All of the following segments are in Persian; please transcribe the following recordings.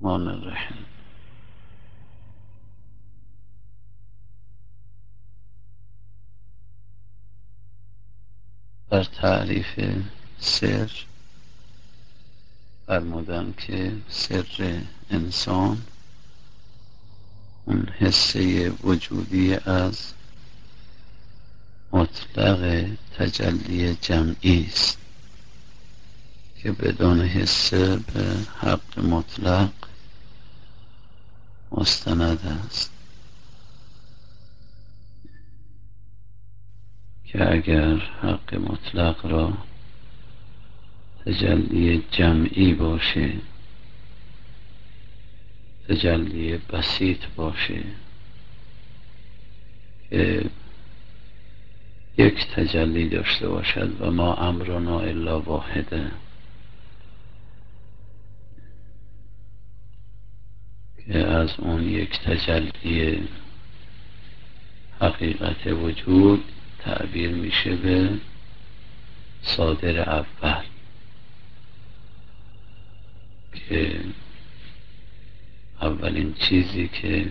الرحمن الرحیم. در تعریف سر فرمودن که سر انسان اون حسه وجودی از مطلق تجلی جمعی است که بدون حسه به حق مطلق مستند است، که اگر حق مطلق را تجلی جمعی باشه، تجلی بسیط باشه که یک تجلی داشته باشد و ما امرنا الا واحده، که از اون یک تجلی حقیقت وجود تعبیر میشه به صادر اول، که اولین چیزی که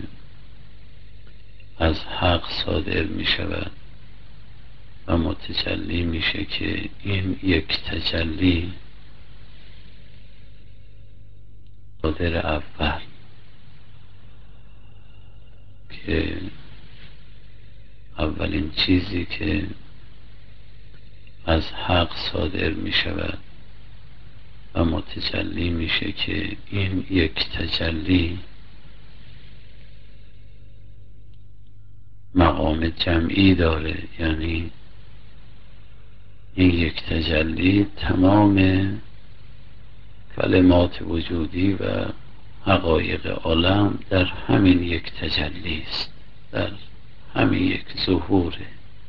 از حق صادر می شود و متجلی میشه که این یک تجلی صادر اول، که اولین چیزی که از حق صادر می شود و متجلی میشه که این یک تجلی مقام جمعی داره، یعنی این یک تجلی تمام کلمات وجودی و حقایق عالم در همین یک تجلی است، در همین یک ظهوره،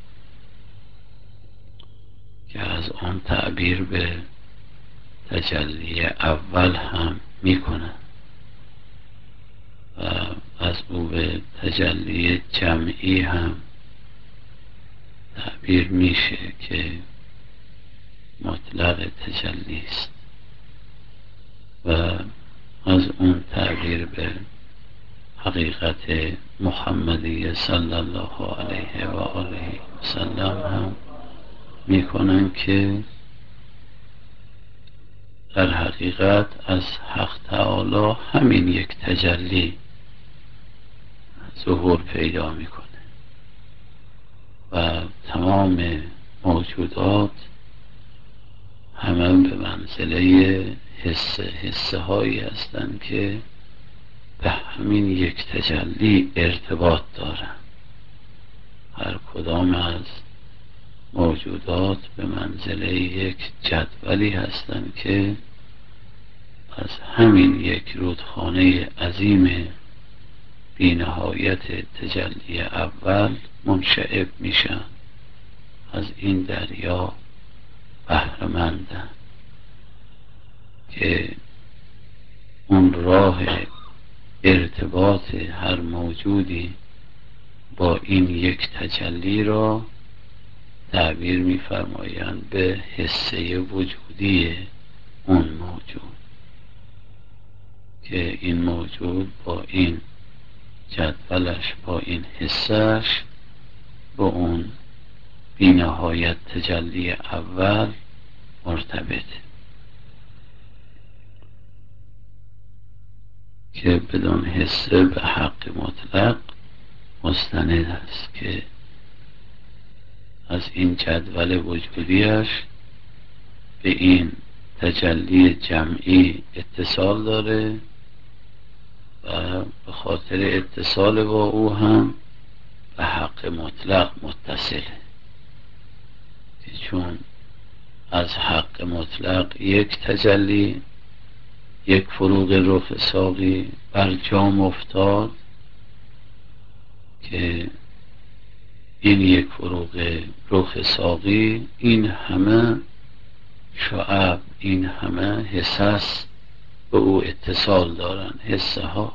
که از آن تعبیر به تجلی اول هم میکنه و از او به تجلی جمعی هم تعبیر میشه که مطلق تجلی است، و از اون تعبیر به حقیقت محمدی صلی الله علیه و آله و سلم هم میکنن که در حقیقت از حق تعالی همین یک تجلی ظهور پیدا میکنه و تمام موجودات همه به منزله حسه هایی هستند که به همین یک تجلی ارتباط دارن. هر کدام از موجودات به منزله یک جدولی هستند که از همین یک رودخانه عظیم بی‌نهایت تجلی اول منشعب میشن، از این دریا بهره‌مندن، که اون راه ارتباط هر موجودی با این یک تجلی را تعبیر می‌فرمایند به حسه وجودی اون موجود، که این موجود با این جدولش، با این حسش، با اون بی‌نهایت تجلی اول مرتبط، که بدون حسه به حق مطلق مستند است، که از این جدول وجودیش به این تجلی جمعی اتصال داره و به خاطر اتصال با او هم به حق مطلق متصله، که چون از حق مطلق یک تجلی، یک فروغ رخ ساقی بر جام افتاد، که این یک فروغ رخ ساقی این همه شعب، این همه حسس به او اتصال دارن، حسه ها،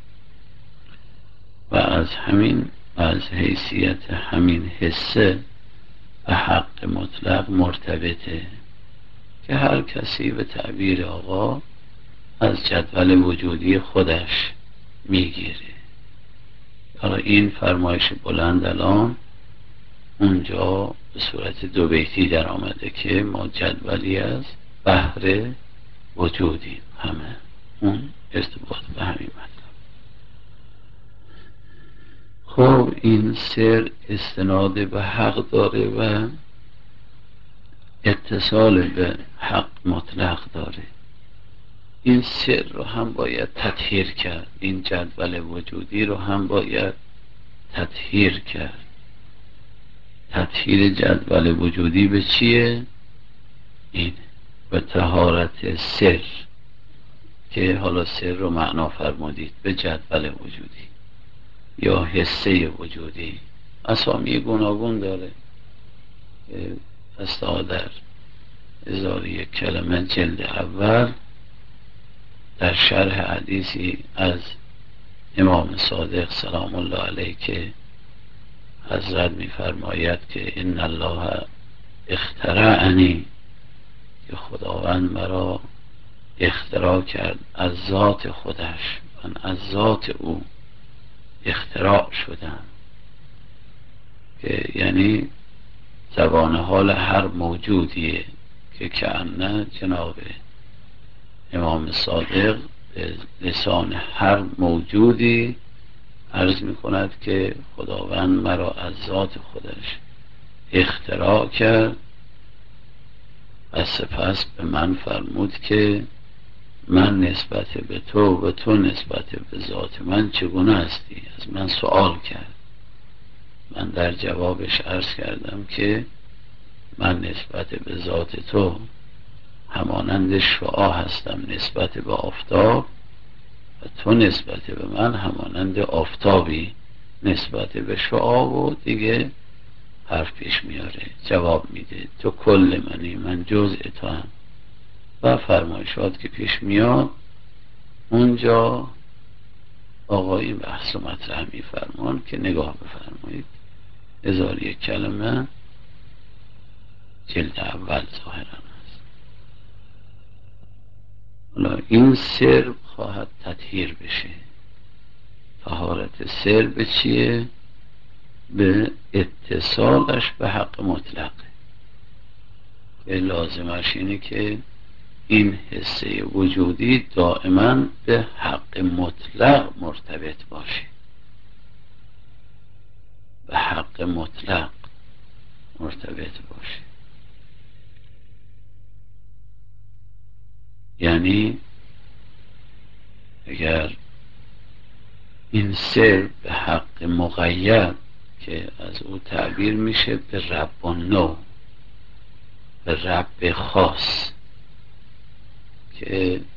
و از همین، از حیثیت همین حسه به حق مطلق مرتبطه، که هر کسی به تعبیر آقا از جدول وجودی خودش میگیره. حالا این فرمایش بلند الان اونجا به صورت دو بیتی در آمده که ما جدولی از بحر وجودیم، همه اون ارتباط به همین مطلب. خب این سر استناد به حق داره و اتصال به حق مطلق داره. این سر رو هم باید تطهیر کرد، این جدول وجودی رو هم باید تطهیر کرد. تطهیر جدول وجودی به چیه؟ این به طهارت سر، که حالا سر رو معنا فرمودید به جدول وجودی یا حسه وجودی. اسامی گوناگون داره. استا در 1001 کلمه جلد اول در شرح حدیثی از امام صادق سلام الله علیه که حضرت می‌فرماید که ان الله اخترعنی، که خداوند مرا اختراع کرد از ذات خودش، من از ذات او اختراع شدم، که یعنی زبان حال هر موجودیه که کأنه جناب امام صادق به لسان هر موجودی عرض می کند که خداوند مرا از ذات خودش اختراع کرد و سپس به من فرمود که من نسبت به تو و تو نسبت به ذات من چگونه هستی؟ از من سوال کرد. من در جوابش عرض کردم که من نسبت به ذات تو همانند شعاع هستم نسبت به آفتاب و تو نسبت به من همانند آفتابی نسبت به شعاع. و دیگه حرف پیش میاره، جواب میده تو کل منی، من جزء تو هم، و فرمایشات که پیش میاد. اونجا آقای این بحث و مطرح میفرمان که نگاه بفرمایید 1001 کلمه جلد اول ظاهرا است. حالا این سر خواهد تطهیر بشه. طهارت سر به چیه؟ به اتصالش به حق مطلق، که لازمش اینه که این حسه وجودی دائما به حق مطلق مرتبط باشه، به حق مطلق مرتبط باشه. یعنی اگر این سر به حق مقید که از او تعبیر میشه به رب نو، به رب خاص، که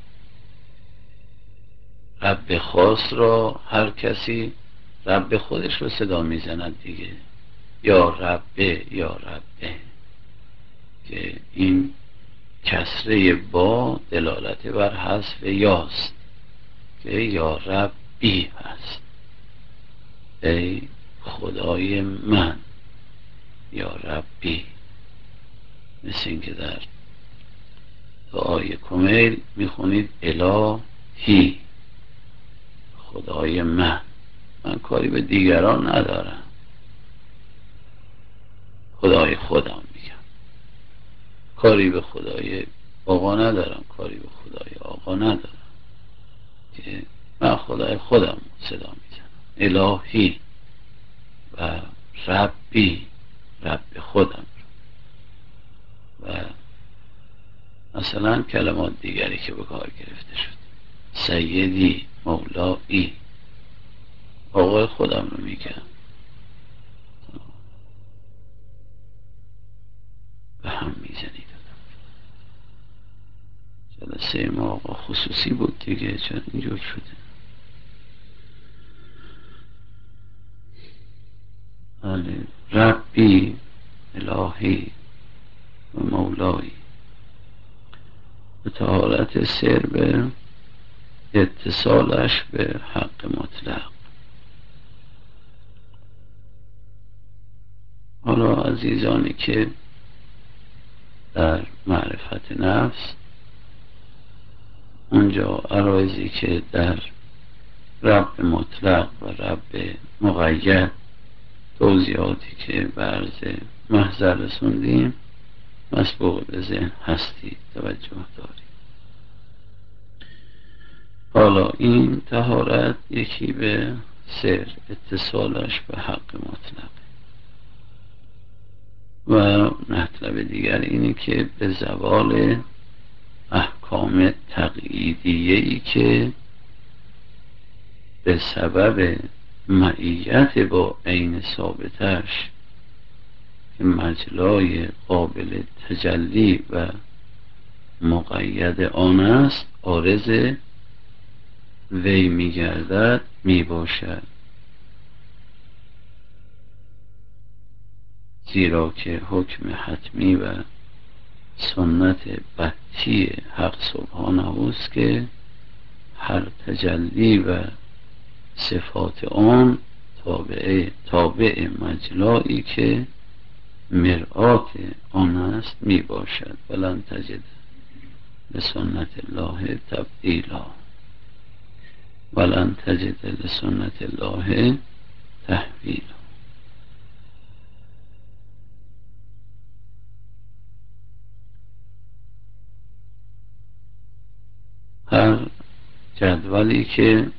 رب خاص را هر کسی رب خودش رو صدا میزند دیگه، یا ربه یا ربه، که این کسره با دلالت بر حذف یاست که یا ربی هست، ای خدای من، یا ربی. مثل این که در دعای کمیل میخونید الهی، خدای من کاری به دیگران ندارم، خدای خودم میگم، کاری به خدای آقا ندارم، کاری به خدای آقا ندارم، که من خدای خودم صدا میزنم، الهی و ربی، رب خودم. و مثلا کلمات دیگری که به کار گرفته شد، سیدی، مولایی، آقای خودم رو میگم. به هم میزنید. جلسه ما آقا خصوصی بود دیگه، چون اینجور شده. بله، ربی، الهی و مولایی، به طهارت سر به اتصالش به حق مطلق. حالا عزیزانی که در معرفت نفس اونجا عرایزی که در رب مطلق و رب مقید توضیحاتی که به عرض محضر رسوندیم مسبوق به ذهن هستی توجه داریم. حالا این طهارت یکی به سر اتصالش به حق مطلق و مطلب دیگر اینه که به زوال احکام تقییدیه‌ای که به سبب معیت با عین ثابتش که مجلای قابل تجلی و مقید آن است عارض وی میگردد میباشد، زیرا که حکم حتمی و سنت بطی حق سبحانه است که هر تجلی و صفات آن تابع مجلایی که مرآت آن است می باشد. ولن تجد لسنت الله تبدیلا، ولن تجد لسنت الله تحویلا. هر جدولی که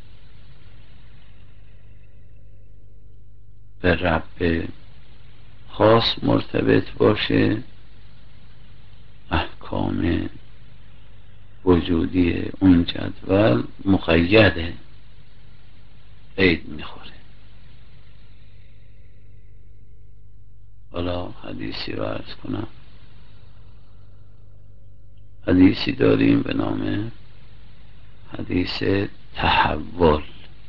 به رب خاص مرتبط باشه احکام وجودی اون جدول مقیده، قید میخوره. حالا حدیثی رو عرض کنم. حدیثی داریم به نام حدیث تحول.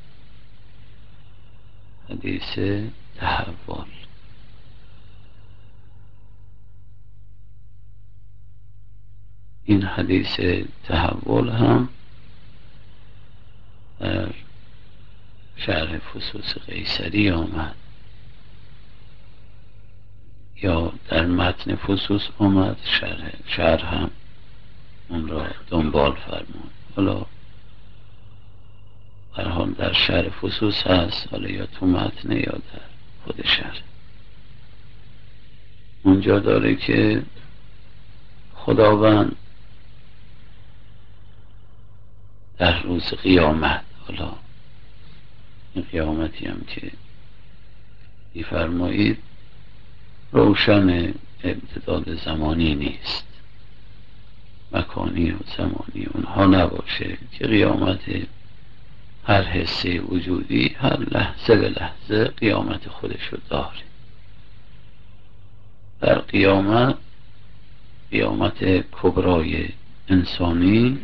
حدیث تحول این حدیث تحول هم در شرح فصوص قیصری آمد یا در متن فصوص آمد، شرح هم اون را دنبال فرمود. حالا هر حال در شرح فصوص هست، حالا یا تو متن یا در خود شرح. اونجا داره که خداوند در روز قیامت، حالا این قیامتی هم که می‌فرمایید روشن امتداد زمانی نیست، مکانی و زمانی اونها نباشه که قیامت هر حسی وجودی هر لحظه به لحظه قیامت خودشو داره. در قیامت کبرای انسانی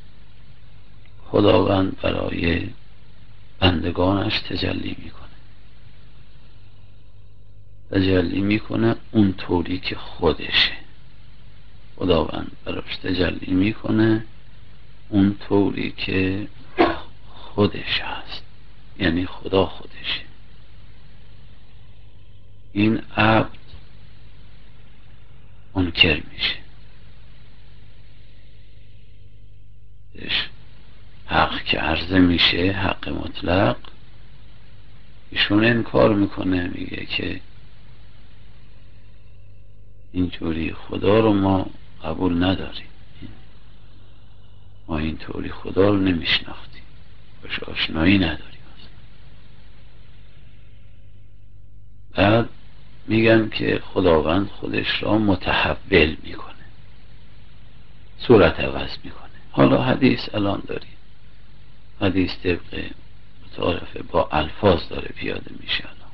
خداوند برای بندگانش تجلی میکنه اون طوری که خودشه. خداوند براش تجلی میکنه اون طوری که خودش هست، یعنی خدا خودشه. این عبد منکر میشه، حق که عرضه میشه، حق مطلق، ایشون انکار میکنه، میگه که اینطوری خدا رو ما قبول نداریم، ما اینطوری خدا رو نمیشناختیم، باش آشنایی نداریم. بعد میگن که خداوند خودش را متحول میکنه، صورت عوض میکنه. حالا حدیث الان داریم، حدیث طبق متعارفه با الفاظ داره پیاده میشه. الان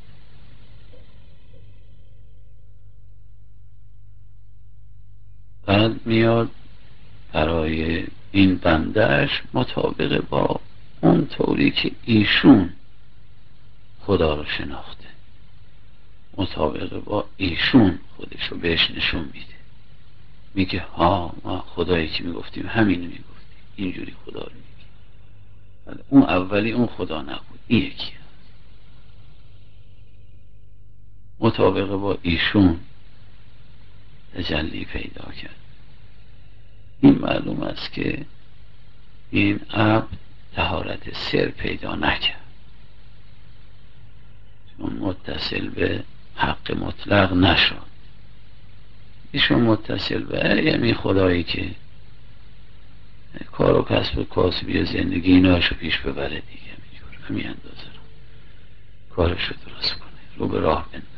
بعد میاد برای این بندهش مطابق با اون طوری که ایشون خدا رو شناخته، مطابق با ایشون خودش رو بهش نشون میده. میگه ها ما خدایی که میگفتیم همین میگفتیم، اینجوری خدا رو میگه. اون اولی اون خدا نبود، این یکی مطابق با ایشون تجلی پیدا کرد. این معلوم است که این عبد طهارت سر پیدا نکرد، چون متصل به حق مطلق نشد. ایشون متصل به یعنی خدایی که کار و کسب و کاسبی زندگی ایناشو پیش ببره دیگه، همین اندازه رو کارشو درست کنه، رو به راه بندازه.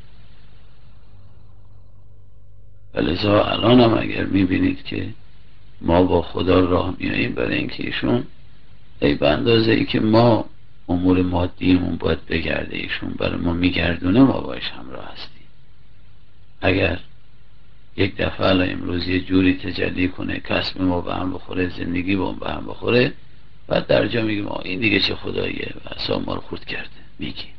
ولذا الان هم اگر میبینید که ما با خدا راه میاییم، برای اینکه ایشون ای به اندازه ای که ما امور مادیمون باید بگرده، ایشون برای ما میگردونه، ما باش همراه هستیم. اگر یک دفعه الان امروز یه جوری تجلی کنه کسب ما به هم بخوره، زندگی با به هم بخوره، بعد در جا میگیم این دیگه چه خداییه و اصلا ما رو خورد کرده. میگیم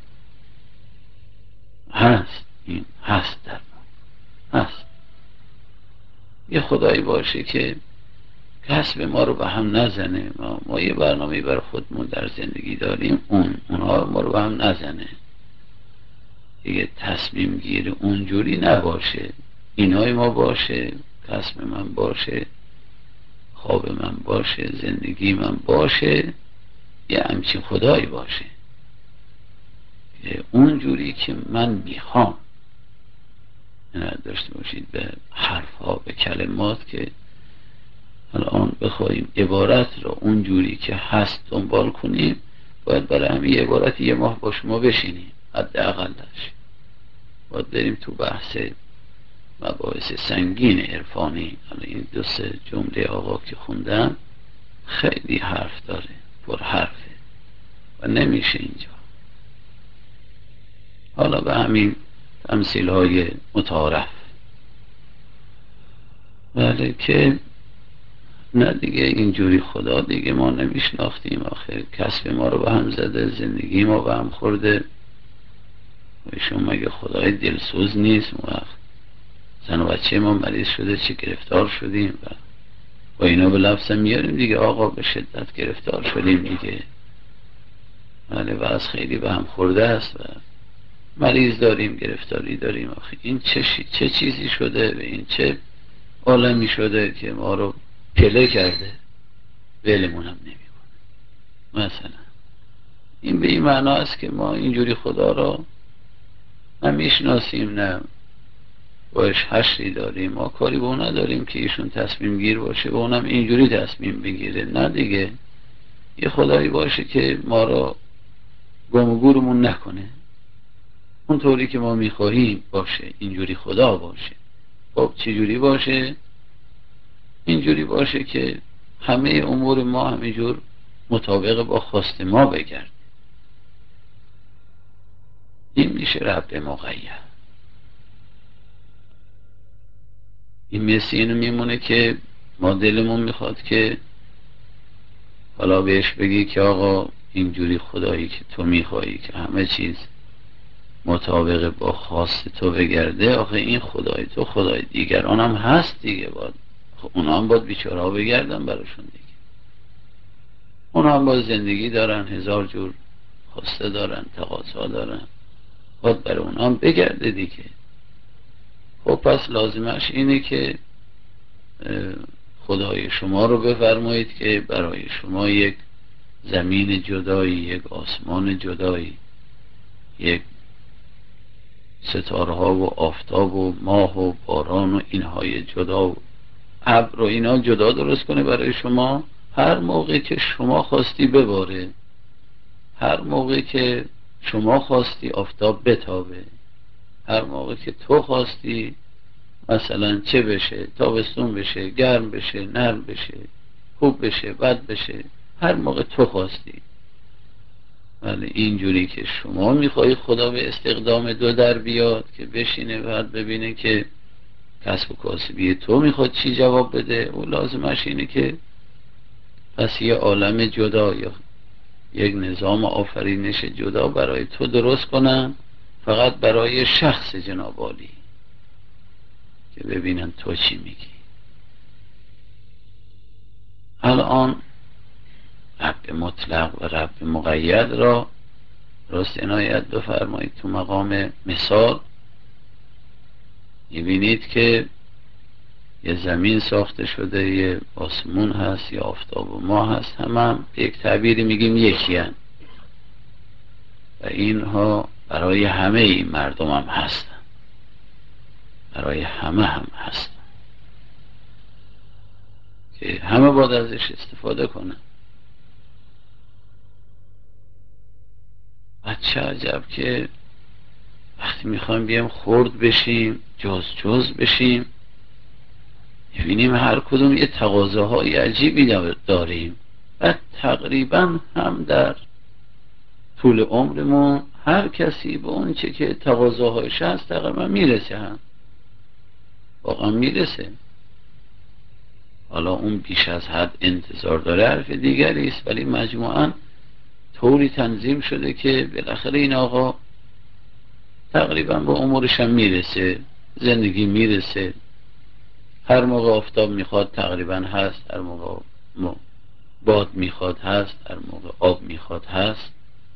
هست، این هست در ما هست. یه خدایی باشه که کسب ما رو به هم نزنه، ما یه برنامه بر خودمون در زندگی داریم، اونها ما رو به هم نزنه دیگه. تصمیم گیر اونجوری نباشه، اینهای ما باشه، کسب من باشه، خواب من باشه، زندگی من باشه، یه همچین خدایی باشه که اونجوری که من میخوام. داشته باشید به حرفها، به کلمات که الان بخوایم عبارت را اونجوری که هست دنبال کنیم، باید برای همین عبارت یه ماه با شما بشینیم حداقلش. باید بریم تو بحث مباحث سنگین عرفانی. حالا این دو سه جمله آقا که خوندم خیلی حرف داره، پر حرفه و نمیشه اینجا. حالا به همین تمثیل های متعارف، ولی که نه دیگه اینجوری خدا دیگه ما نمیشناختیم. آخر کسب ما رو به هم زده، زندگی ما به هم خورده. ایشون مگه خدای دلسوز نیست؟ اون وقت زن و بچه ما مریض شده چه گرفتار شدیم و با اینا به لفظ میاریم دیگه، آقا به شدت گرفتار شدیم دیگه. ولی وضع خیلی به هم خورده است و مریض داریم، گرفتاری داریم. آخه این چه چیزی شده و این چه عالمی شده که ما رو پله کرده، ولمون هم نمیکنه. مثلا این به این معنا است که ما اینجوری خدا را نه میشناسیم، نه باش حشری داریم. ما کاری به اون نداریم که ایشون تصمیم گیر باشه و اونم اینجوری تصمیم بگیره. نه دیگه، یه خدایی باشه که ما را گم و گورمون نکنه، اونطوری که ما میخواهیم باشه، اینجوری خدا باشه. خب چجوری باشه؟ اینجوری باشه که همه امور ما همینجور مطابق با خواست ما بگرد. این میشه رب مقید. این مثل اینو میمونه که ما دلمون میخواد که حالا بهش بگی که آقا اینجوری خدایی که تو میخوایی که همه چیز مطابق با خواست تو بگرده، آخه این خدای تو خدای دیگران هم هست دیگه، باید اونا هم باید بیچاره ها بگردن براشون دیگه. اونا هم باید زندگی دارن، هزار جور خواسته دارن، تقاضا دارن، باید برای اونا هم بگرده دیگه. خب پس لازمش اینه که خدای شما رو بفرمایید که برای شما یک زمین جدایی، یک آسمان جدایی، یک ستاره ها و آفتاب و ماه و باران و اینهای جدا و ابر و اینا جدا درست کنه برای شما. هر موقع که شما خواستی بباره، هر موقع که شما خواستی آفتاب بتابه، هر موقع که تو خواستی مثلا چه بشه، تابستون بشه، گرم بشه، نرم بشه، خوب بشه، بد بشه، هر موقع تو خواستی. ولی اینجوری که شما میخوایی خدا به استقدام دو در بیاد که بشینه بعد ببینه که کسب و کاسبی تو میخواد چی جواب بده، او لازمش اینه که پس یه عالم جدا یا یک نظام آفرینش جدا برای تو درست کنن، فقط برای شخص جناب عالی، که ببینن تو چی میگی. الان رب مطلق و رب مقید را راست عنایت بفرمایید تو مقام مثال. میبینید که یه زمین ساخته شده، یه آسمون هست، یه آفتاب و ماه هست، هم به یک تعبیری میگیم یکی هست و اینها برای همه این مردم هم هستن، برای همه هم هستن که همه باید ازش استفاده کنن. و چه عجب که وقتی میخوایم بیایم خرد بشیم، جز بشیم، میبینیم هر کدوم یه تقاضاهای عجیبی داریم و تقریبا هم در طول عمرمون هر کسی به اون چه که تقاضاهایش هست تقریبا میرسه، هم واقعا میرسه. حالا اون بیش از حد انتظار داره حرف دیگری است، ولی مجموعاً طوری تنظیم شده که بالاخره این آقا تقریبا به امورش هم میرسه، زندگی میرسه. هر موقع آفتاب میخواد تقریبا هست، هر موقع باد میخواد هست، هر موقع آب میخواد هست.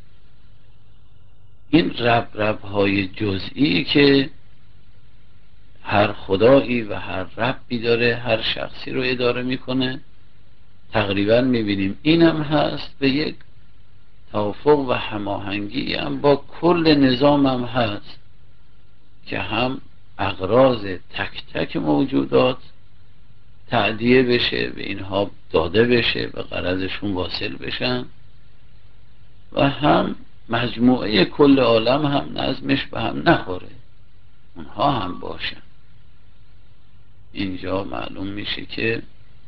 این رب های جزئی که هر خدایی و هر ربی داره، هر شخصی رو اداره میکنه، تقریبا میبینیم این هم هست، به یک توافق و هماهنگی هم با کل نظام هم هست که هم اغراض تک تک موجودات تأدیه بشه، به اینها داده بشه، به غرضشون واصل بشن، و هم مجموعه کل عالم هم نظمش به هم نخوره، اونها هم باشن. اینجا معلوم میشه که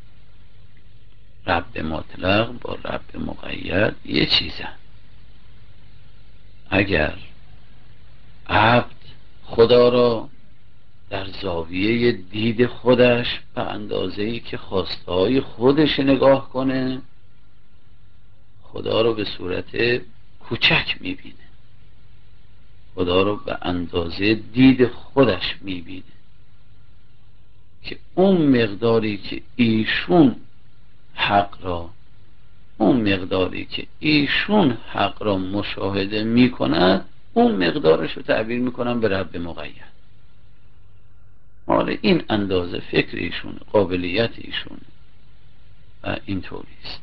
رب مطلق با رب مقید یه چیزن. اگر عبد خدا را در زاویه دید خودش به اندازه‌ای که خواسته‌های خودش نگاه کنه، خدا رو به صورت کوچک میبینه، خدا رو به اندازه دید خودش میبینه که اون مقداری که ایشون حق را، اون مقداری که ایشون حق را مشاهده میکند، اون مقدارش رو تعبیر میکنن به رب مقید. حالا این اندازه فکر ایشونه، قابلیت ایشونه و اینطوری است.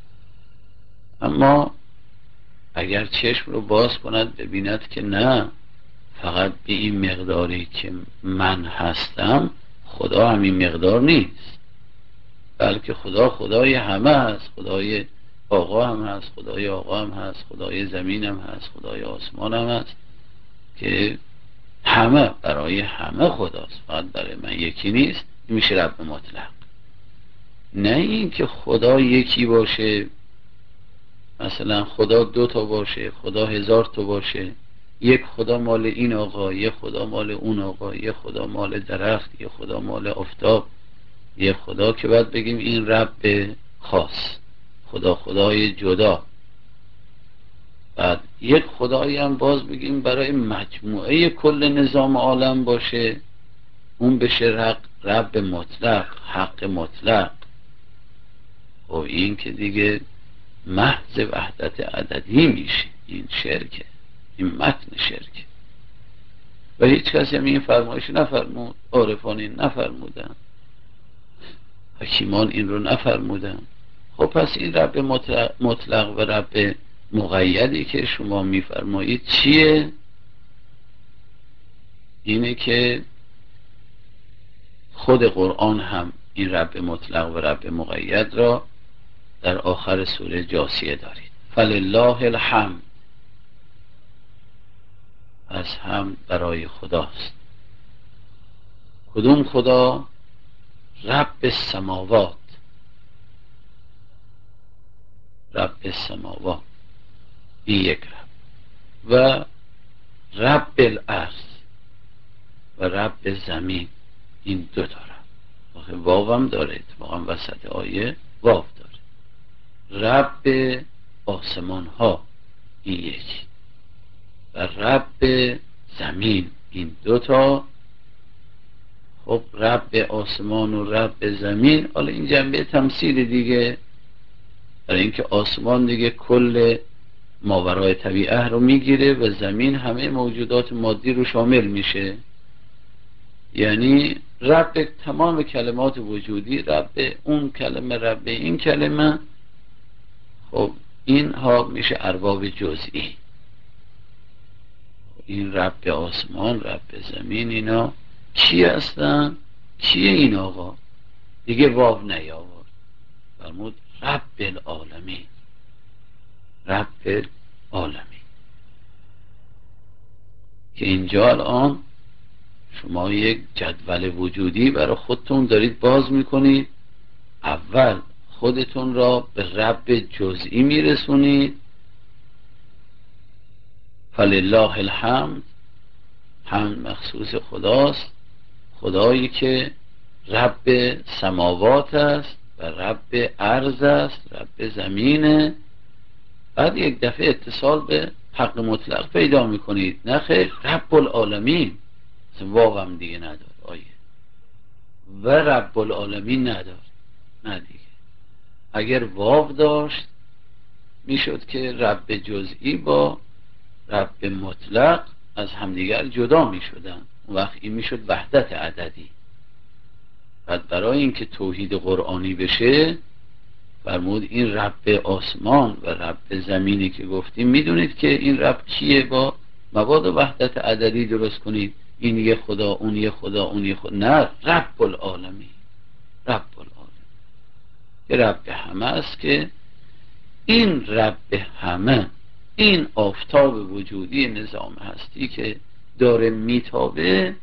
اما اگر چشم رو باز کند ببیند که نه، فقط به این مقداری که من هستم، خدا همین مقدار نیست، بلکه خدا خدای همه هست، خدای آقا هم هست، خدای آقا هم هست، خدای زمین هم هست، خدای آسمان هم هست، که همه برای همه خداست، فقط برای من یکی نیست. میشه رب مطلق. نه این که خدا یکی باشه، مثلا خدا 2 تا باشه، خدا 1000 تا باشه، یک خدا مال این آقا، یک خدا مال اون آقا، یک خدا مال درخت، یک خدا مال آفتاب، یک خدا که بعد بگیم این رب خاص، خدای جدا. بعد یک خدایی هم باز بگیم برای مجموعه کل نظام عالم باشه، اون بشه رب مطلق، حق مطلق. و این که دیگه محض وحدت عددی میشه. این شرکه، این متن شرکه و هیچ کسی هم این فرمایش نفرمود، عارفان این نفرمودن، حکیمان این رو نفرمودن. خب پس این رب مطلق و رب مقیدی که شما میفرمایید چیه؟ اینه که خود قرآن هم این رب مطلق و رب مقید را در آخر سوره جاثیه دارید. فلله الحمد، از هم برای خداست. کدوم خدا؟ رب السماوات، رب السماوات این یک رب، و رب الارض و رب زمین این 2 تا رب. آخه واو هم داره، اتفاقا وسط آیه واو داره. رب آسمان ها این یکی و رب زمین این 2 تا. خب رب آسمان و رب زمین، حالا این جنبه تمثیل دیگه، برای اینکه آسمان دیگه کل ماورای طبیعه رو میگیره و زمین همه موجودات مادی رو شامل میشه. یعنی رب تمام کلمات وجودی، رب اون کلمه، رب این کلمه. خب اینها میشه ارباب جزئی. این رب آسمان، رب زمین، اینا کی هستن؟ کیه این آقا؟ دیگه واو نیاورد، فرمود رب العالمین، رب العالمین. که اینجا الان شما یک جدول وجودی برای خودتون دارید باز میکنید. اول خودتون را به رب جزئی میرسونید. فلله الحمد، حمد مخصوص خداست، خدایی که رب سماوات است و رب ارض است، رب زمینه. بعد یک دفعه اتصال به حق مطلق پیدا میکنید. نه خیر، رب العالمین، واو هم دیگه ندار آیه، و رب العالمین ندار، نه دیگه. اگر واو داشت میشد که رب جزئی با رب مطلق از همدیگر جدا میشدن، اون وقت این میشد وحدت عددی. بعد برای اینکه توحید قرآنی بشه فرمود این رب آسمان و رب زمینی که گفتیم، میدونید که این رب کیه؟ با مبادا وحدت عددی درست کنید، این یه خدا، اون یه خدا، اون یه خدا. نه، رب العالمین، رب العالمین که رب همه است. که این رب همه، این آفتاب وجودی نظام هستی که داره میتابه،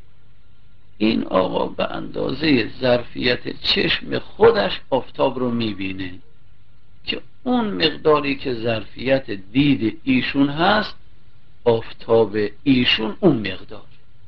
این آقا به اندازه ظرفیت چشم خودش آفتاب رو میبینه، که اون مقداری که ظرفیت دید ایشون هست، آفتاب ایشون اون مقدار.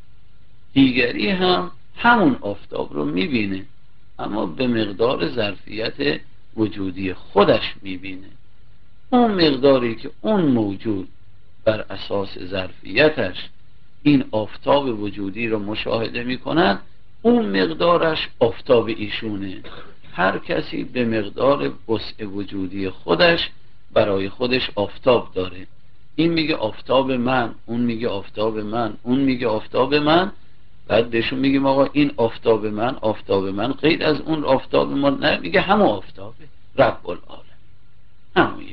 دیگری هم همون آفتاب رو میبینه، اما به مقدار ظرفیت وجودی خودش میبینه. اون مقداری که اون موجود بر اساس ظرفیتش این آفتاب وجودی رو مشاهده میکند، اون مقدارش آفتاب ایشونه. هر کسی به مقدار وسع وجودی خودش برای خودش آفتاب داره. این میگه آفتاب من، اون میگه آفتاب من، اون میگه آفتاب من. بعد بهشون میگیم آقا این آفتاب من، آفتاب من غیر از اون آفتاب ما. نه، میگه همون آفتابه، رب العالمین، همون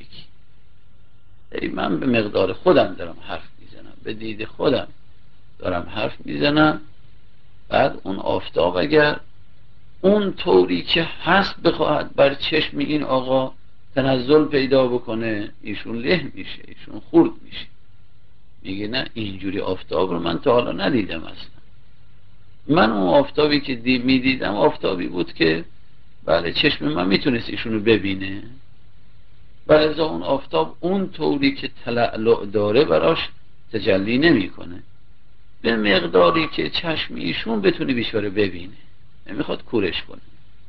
یکی. من به مقدار خودم دارم حرف میزنم، به دید خودم دارم حرف میزنم. بعد اون آفتاب اگر اون طوری که هست بخواهد بر چشم این آقا تنزل پیدا بکنه، ایشون له میشه، ایشون خورد میشه. میگه نه، اینجوری آفتاب رو من تا حالا ندیدم اصلا. من اون آفتابی که میدیدم آفتابی بود که بله چشم من میتونست ایشونو ببینه، ولی اون آفتاب اون طوری که تلألؤ داره براش تجلی نمیکنه، به مقداری که چشم ایشون بتونه بیچاره ببینه، نمیخواد کورش کنه.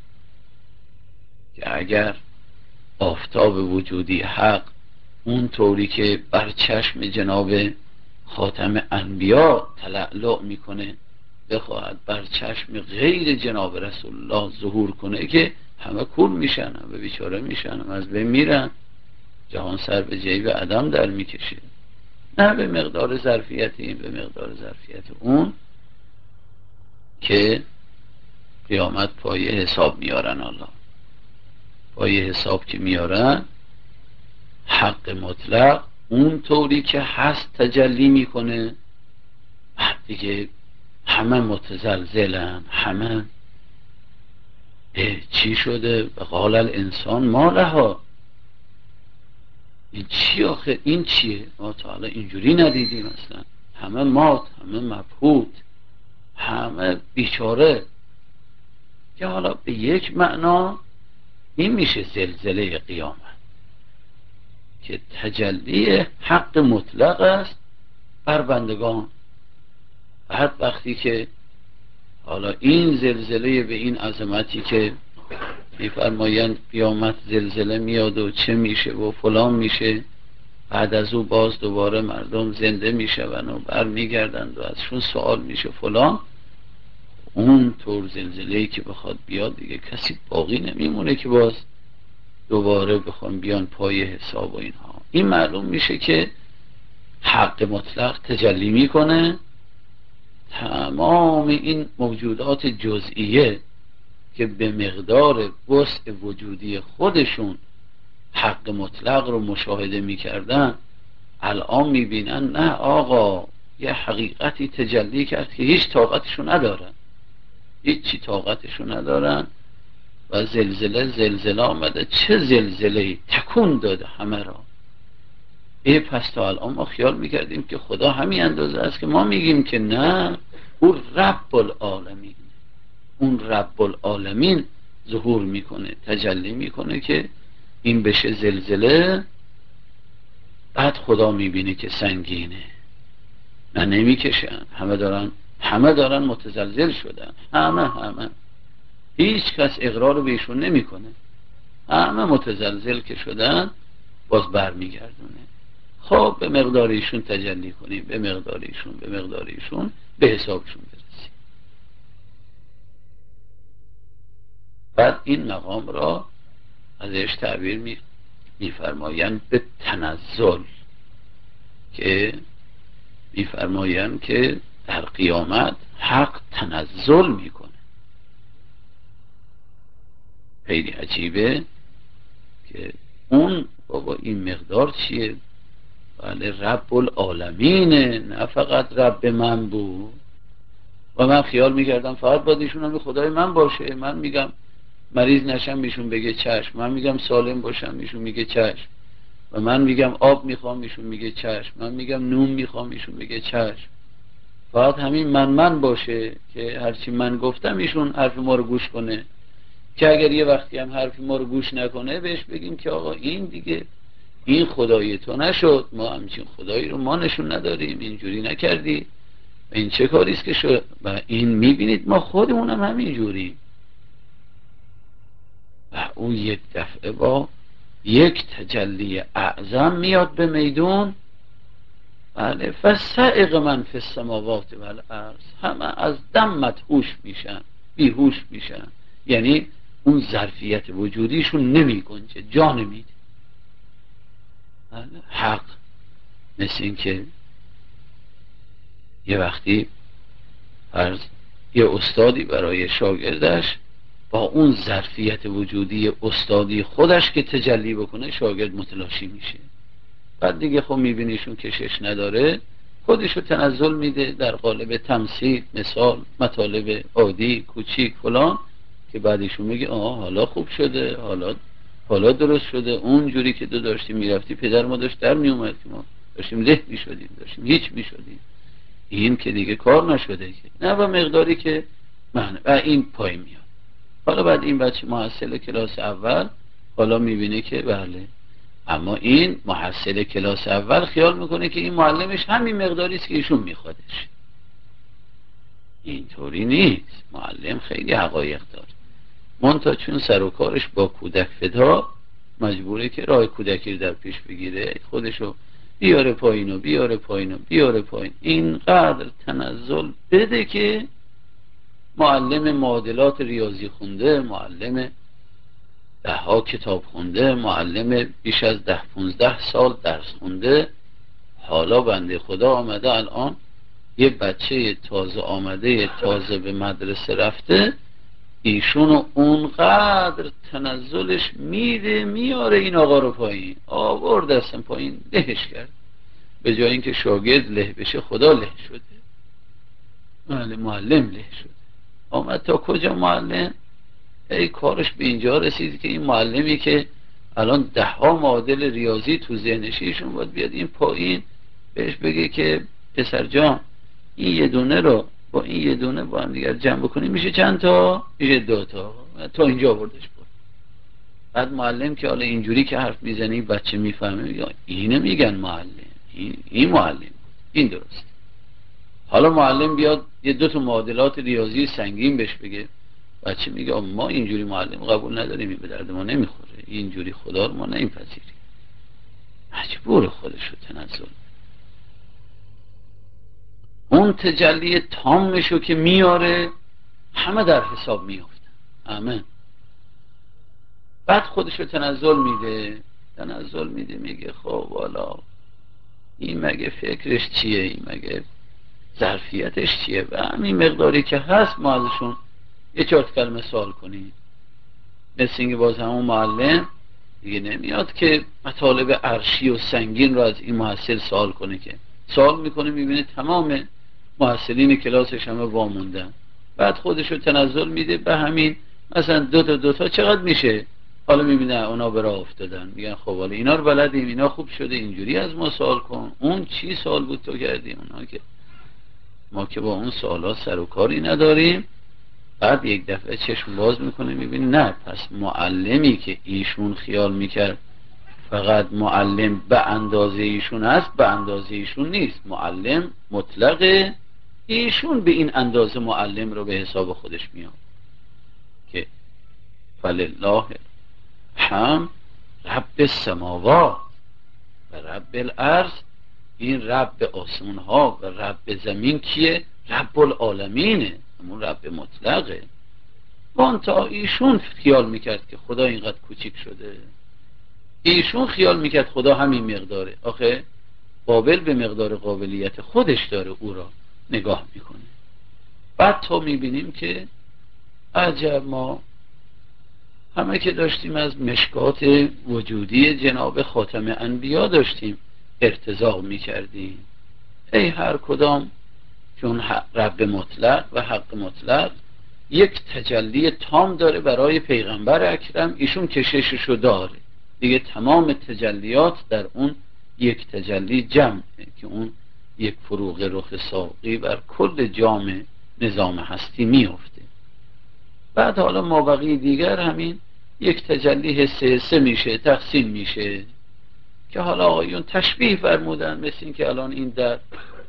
که اگر آفتاب وجودی حق اون طوری که بر چشم جناب خاتم انبیا تلألؤ میکنه، بخواهد بر چشم غیر جناب رسول الله ظهور کنه، که همه کور میشن، همه بیچاره میشن، همه از بین میرن، جهان سر به جیب عدم در میکشه. نه، به مقدار ظرفیت این، به مقدار ظرفیت اون، که قیامت پای حساب میارن. الله پای حساب که میارن، حق مطلق اون طوری که هست تجلی میکنه. بعد دیگه همه متزلزلن، همه چی شده؟ قال الانسان ما لها، این چی آخه؟ این چیه؟ ما تا حالا اینجوری ندیدیم اصلا. همه مات، همه مبهوت، همه بیچاره. که حالا به یک معنا این میشه زلزله قیامت، که تجلی حق مطلق است بر بندگان. بعد وقتی که حالا این زلزله به این عظمتی که میفرمایند قیامت زلزله میاد و چه میشه و فلان میشه، بعد از او باز دوباره مردم زنده میشون و بر میگردند و ازشون سوال میشه فلان، اون طور زلزله‌ای که بخواد بیاد دیگه کسی باقی نمیمونه که باز دوباره بخوام بیان پای حساب و اینها. این معلوم میشه که حق مطلق تجلی میکنه تمام این موجودات جزئیه که به مقدار وسع وجودی خودشون حق مطلق رو مشاهده میکردن، الان میبینن نه آقا، یه حقیقتی تجلی کرد که هیچ طاقتشو ندارن، هیچی طاقتشو ندارن و زلزله آمده. چه زلزله تکون داده همه را. پس تا الان ما خیال میکردیم که خدا همین اندازه است که ما میگیم که نه، اون رب العالمین، اون رب العالمین ظهور میکنه، تجلی میکنه که این بشه زلزله. بعد خدا میبینه که سنگینه، نه نمیکشن، همه دارن متزلزل شدن، همه هیچ کس اقرار به ایشون نمیکنه، همه متزلزل که شدن، باز برمیگردونه. خب به مقدار ایشون تجلی کنیم، به مقدار ایشون به حسابشون برسیم. بعد این مقام را ازش تعبیر میفرمایند به تنزل، که میفرمایند که در قیامت حق تنزل میکنه. خیلی عجیبه که اون بابا این مقدار چیه؟ بله رب العالمینه، نه فقط رب من بود. و من خیال میکردم فقط باید ایشون هم خدای من باشه. من میگم مریض نشم ایشون بگه چشم، من میگم سالم باشم ایشون میگه چشم، و من میگم آب میخوام ایشون میگه چشم، من میگم نون میخوام ایشون میگه چشم. فقط همین من باشه که هرچی من گفتم ایشون حرف ما رو گوش کنه، که اگر یه وقتی هم حرف ما رو گوش نکنه بهش بگیم که آقا این دیگه این خدای تو نشد، ما همچین خدایی رو ما نشون نداریم، اینجوری نکردی، این چه کاریست که شد. و این میبینید ما خودمونم همین جوری. و اون یک دفعه با یک تجلی اعظم میاد به میدون. بله فسائق من فی السماوات و الارض، همه از دم مدهوش میشن، بیهوش میشن، یعنی اون ظرفیت وجودیشون نمی گنجه، جا نمیده. حق مثل این که یه وقتی فرض یه استادی برای شاگردش با اون ظرفیت وجودی استادی خودش که تجلی بکنه، شاگرد متلاشی میشه. بعد دیگه خب میبینیشون کشش نداره، خودشو تنزل میده در قالب تمثیل، مثال، مطالب عادی کوچیک فلان، که بعدشون میگه حالا خوب شده، حالا درست شده. اون جوری که تو داشتی میرفتی پدر ما داشت در میومد که ما داشتیم له میشدیم، داشتیم هیچ میشدیم، این که دیگه کار نشده که نه، با مقداری که معنی و این پای میاد. حالا بعد این بچه محصل کلاس اول حالا میبینه که بله، اما این محصل کلاس اول خیال میکنه که این معلمش همین مقداری است که ایشون میخوادش. اینطوری نیست. معلم خیلی حقایق داره، منتها چون سر و کارش با کودک فدا، مجبوره که راه کودکی رو در پیش بگیره، خودشو بیاره پایین و بیاره پایین. اینقدر تنزل بده که معلم معادلات ریاضی خونده، معلم 10 کتاب خونده، معلم بیش از 10-15 سال درس خونده، حالا بنده خدا آمده الان یه بچه تازه آمده، تازه به مدرسه رفته، ایشونو اونقدر تنزلش میده میاره این آقا رو پایین، آورد اصلا پایین، لهش کرد. به جای اینکه شاگرد له بشه، خدا له شده، معلم له شده. آمد تا کجا معلم؟ ای کارش به اینجا رسید که این معلمی که الان 10 معادل ریاضی تو ذهنش، ایشون باید بیاد این پایین بهش بگه که پسر جان، این یه دونه رو با این یه دونه با هم دیگر جمع بکنیم میشه چند تا؟ میشه 2 تا. تا اینجا بردش بود. بعد معلم که حالا اینجوری که حرف میزنی بچه میفهمه، میگه اینو میگن معلم، این معلم، این درست. حالا معلم بیاد یه 2 تا معادلات ریاضی سنگین بهش بگه، بچه میگه ما اینجوری معلم قبول نداریم، این به درد ما نمیخوره، اینجوری خدا رو ما نمیپذیریم. مجبور خودشو تنزل. اون تجلی تامشو که میاره، همه در حساب میافتن، همه. بعد خودشو تنزل میده، میگه خب والا این مگه فکرش چیه، این مگه ظرفیتش چیه و همین مقداری که هست ما ازشون یه چهار کلمه سوال کنیم. مثل اینکه باز همون معلم دیگه نمیاد که مطالب عرشی و سنگین رو از این محصل سوال کنه، که سوال میکنه میبینه تمام محصلین کلاسش همه واموندن، بعد خودشو تنزل میده به همین مثلا دو تا چقدر میشه، حالا میبینه اونا به راه افتادن، میگن خب حالا اینا رو بلدیم، اینا خوب شده، اینجوری از ما سوال کن، اون چی سوال بود تو کردی، اونا که ما که با اون سوالا سر و کاری نداریم. بعد یک دفعه چشم باز میکنه میبینه نه، پس معلمی که ایشون خیال میکرد فقط معلم به اندازه ایشون هست، به اندازه ایشون نیست، معلم مطلقه، ایشون به این اندازه معلم رو به حساب خودش میاد که فلله هم رب السماوات و رب الارض. این رب آسمون ها و رب زمین کیه؟ رب العالمینه، همون رب مطلقه. وانتا ایشون خیال میکرد که خدا اینقدر کوچیک شده، ایشون خیال میکرد خدا همین مقداره. آخه قابل به مقدار قابلیت خودش داره او را نگاه میکنه. بعد تا میبینیم که عجب ما همه که داشتیم از مشکات وجودی جناب خاتم انبیا داشتیم ارتزاق میکردیم، ای هر کدام چون رب مطلق و حق مطلق یک تجلی تام داره برای پیغمبر اکرم، ایشون کشششو داره دیگه، تمام تجلیات در اون یک تجلی جمعه که اون یک فروغ رخ ساقی بر کل جام نظام هستی میفته. بعد حالا مابقی دیگر همین یک تجلی حسه حسه میشه، تقسیم میشه، که حالا آقایون تشبیه فرمودن مثل این که الان این در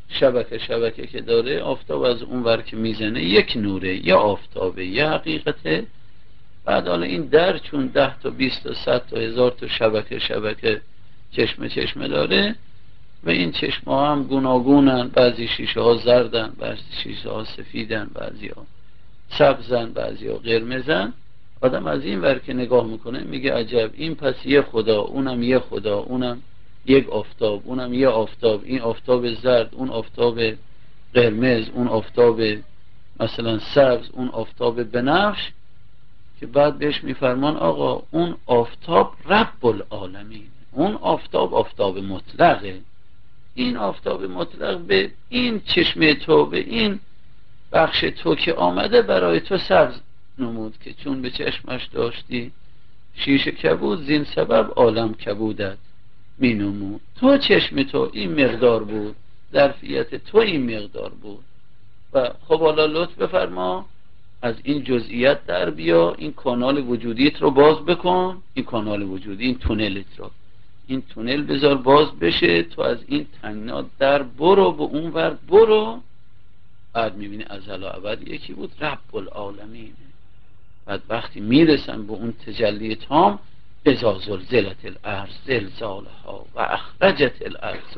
شبکه که داره، آفتاب از اون ور که میزنه یک نوره، یا آفتابه یا حقیقته. بعد حالا این در چون 10 تا 20 تا 100 تا 1000 تا شبکه چشمه داره و این چشمه ها هم گوناگونن، بعضی شیشه ها زردن، بعضی شیشه ها سفیدن، بعضی ها سبزن، بعضی ها قرمزن. آدم از این ور که نگاه میکنه میگه عجب، این پس یه خدا، اونم یه خدا، اونم یک آفتاب، اونم یه آفتاب، این آفتاب زرد، اون آفتاب قرمز، اون آفتاب مثلا سبز، اون آفتاب بنفش، که بعد بهش میفرمان آقا اون آفتاب رب العالمین، اون آفتاب آفتاب مطلقه، این آفتاب مطلق به این چشمه تو، به این بخش تو که آمده برای تو سبز نمود، که چون به چشمش داشتی شیشه کبود، زین سبب عالم کبودت می نمود. تو چشم تو این مقدار بود، ظرفیت تو این مقدار بود، و خب حالا لطف بفرما از این جزئیات در بیا، این کانال وجودیت رو باز بکن، این کانال وجودی، این تونلت رو، این تونل بذار باز بشه، تو از این تنگنا در برو، به اون ور برو. بعد میبینی ازل و ابد یکی بود، رب العالمین. بعد وقتی میرسن به اون تجلی تام، اذا زلزلت الارض زلزالها و اخرجت الارض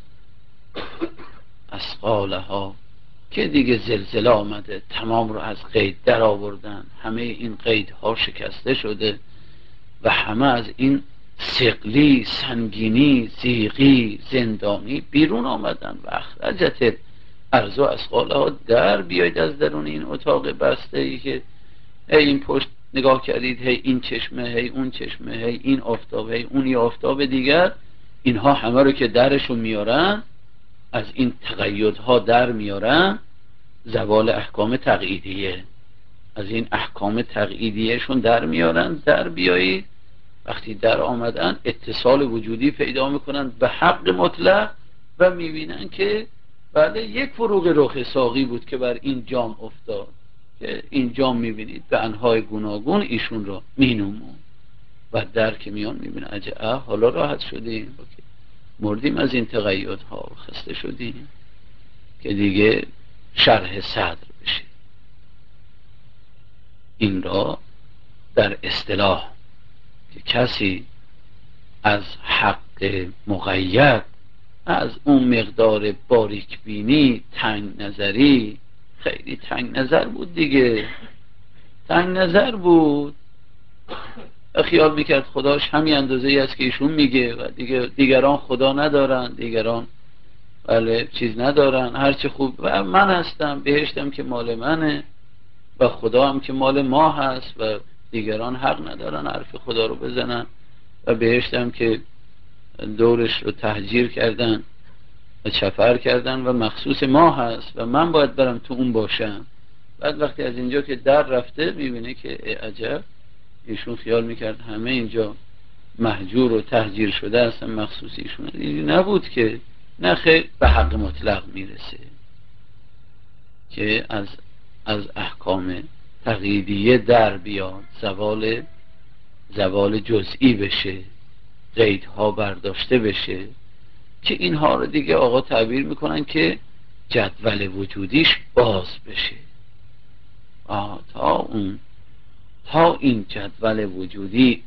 اثقالها، که دیگه زلزله آمده، تمام رو از قید در آوردن، همه این قیدها شکسته شده و همه از این ثقلی، سنگینی، زیغی، زندانی بیرون آمدن. و اخرجت الارض اثقالها، در بیاید از درون این اتاق بسته ای که هی این پشت نگاه کردید، هی این چشمه، هی اون چشمه، هی این آفتاب، هی اون یه آفتاب دیگر، اینها همه رو که درشون میارن، از این تقیدها در میارن، زوال احکام تقییدیه، از این احکام تقییدیهشون در میارن. در بیایید، وقتی در آمدن اتصال وجودی پیدا میکنن به حق مطلق و میبینن که بله یک فروغ رخ ساقی بود که بر این جام افتاد، که این جام میبینید به انهای گوناگون ایشون رو مینمون. و در که میان میبینن عجب، حالا راحت شدیم، مردیم از این تقیدها، خسته شدیم که دیگه شرح صدر بشه. این را در اصطلاح که کسی از حق مقید، از اون مقدار باریک بینی، تنگ نظری، خیلی تنگ نظر بود دیگه، تنگ نظر بود، خیال میکرد خداش همین اندازه ای است که ایشون میگه و دیگران خدا ندارن، دیگران بله چیز ندارن، هرچی خوب و من هستم، بهشتم که مال منه و خدا هم که مال ما هست و دیگران حق ندارن حرف خدا رو بزنن و بهشتم که دورش رو تهجیر کردن و چپر کردن و مخصوص ما هست و من باید برم تو اون باشم. بعد وقتی از اینجا که در رفته میبینه که عجب، ایشون خیال میکرد همه اینجا مهجور و تهجیر شده هستن مخصوص ایشون، این نبود که نه خیر، به حق مطلق میرسه که از احکام تقییدیه در بیاد، زوال جزئی بشه، قیدها برداشته بشه که اینها رو دیگه آقا تعبیر میکنن که جدول وجودیش باز بشه. تا این جدول وجودی،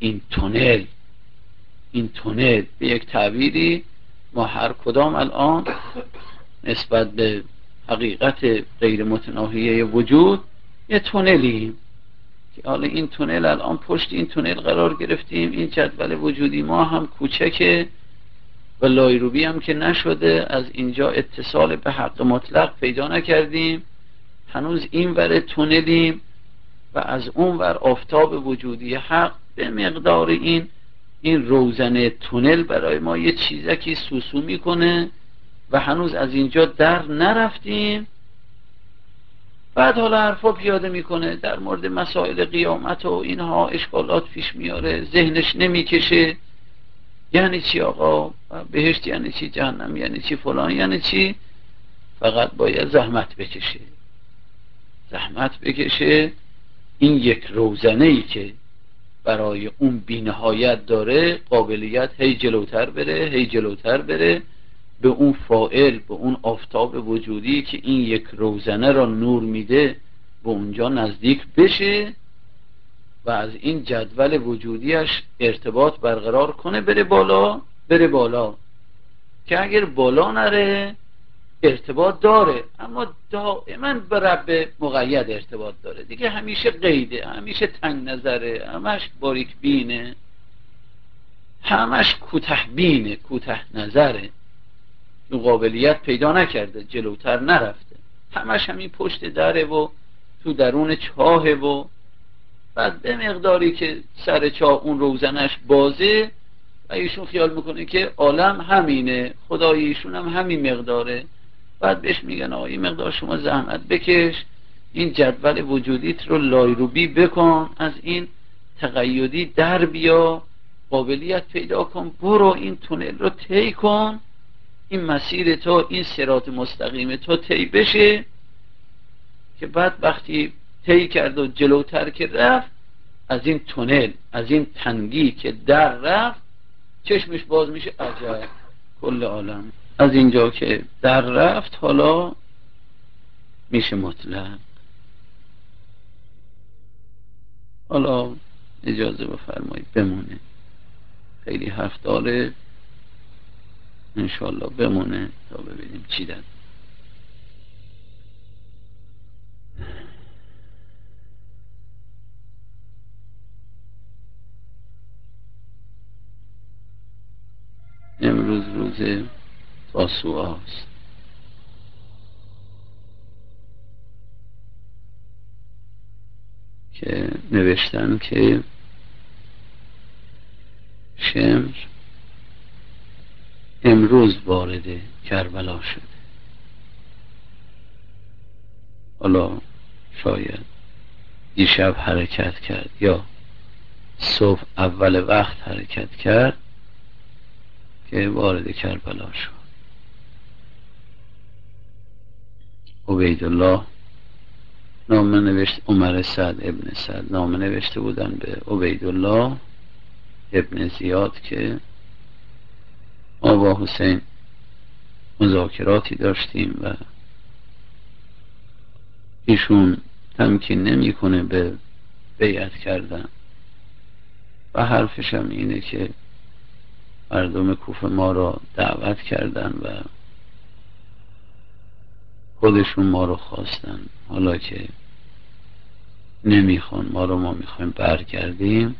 این تونل به یک تعبیری ما هر کدام الان نسبت به حقیقت غیر متناهیه وجود یه تونلیم که حالا این تونل الان پشت این تونل قرار گرفتیم، این جدول وجودی ما هم کوچکه و لایروبی هم که نشده، از اینجا اتصال به حق مطلق پیدا نکردیم، هنوز این ور تونلیم و از اون ور آفتاب وجودی حق به مقدار این روزن تونل برای ما یه چیزکی سوسو میکنه و هنوز از اینجا در نرفتیم. بعد حالا حرفا پیاده میکنه در مورد مسائل قیامت و اینها، اشکالات پیش میاره، ذهنش نمیکشه یعنی چی آقا بهشت، یعنی چی جهنم، یعنی چی فلان، یعنی چی. فقط باید زحمت بکشه. این یک روزنه ای که برای اون بی‌نهایت داره قابلیت هی جلوتر بره به اون فائل، به اون آفتاب وجودی که این یک روزنه را نور میده به اونجا نزدیک بشه و از این جدول وجودیش ارتباط برقرار کنه، بره بالا که اگر بالا نره ارتباط داره اما دائما به رب مقید ارتباط داره دیگه، همیشه قیده، همیشه تنگ نظره، همش باریک بینه، همش کوته نظره، اون قابلیت پیدا نکرده، جلوتر نرفته، همش همین پشت دره و تو درون چاهه و بعد به مقداری که سر چاه اون روزنش بازه و ایشون خیال میکنه که عالم همینه، خدای ایشون هم همین مقداره. بعد بهش میگن آقا این مقدار شما زحمت بکش، این جدول وجودیت رو لایروبی بکن، از این تقیدی در بیا، قابلیت پیدا کن، برو این تونل رو طی کن، این مسیر تو، این صراط مستقیم تو طی بشه که بعد وقتی طی کرد و جلوتر که رفت، از این تونل، از این تنگی که در رفت چشمش باز میشه، عجب کل عالم از اینجا که در رفت حالا میشه مطلق. حالا اجازه بفرمایید بمونه، خیلی حرف داره، انشالله بمونه تا ببینیم چی داره. امروز روز تاسوعاست که نوشتن که شمر امروز وارد کربلا شده. حالا شاید دیشب حرکت کرد یا صبح اول وقت حرکت کرد که وارد کربلا شد. عبیدالله نامه نوشت، عمر سعد ابن سعد نامه نوشته بودن به عبیدالله ابن زیاد که ما با حسین مذاکراتی داشتیم و ایشون تمکین نمیکنه به بیعت کردن و حرفش هم اینه که مردم کوفه ما را دعوت کردن و خودشون ما رو خواستن، حالا که نمیخوان ما رو، ما میخوایم برگردیم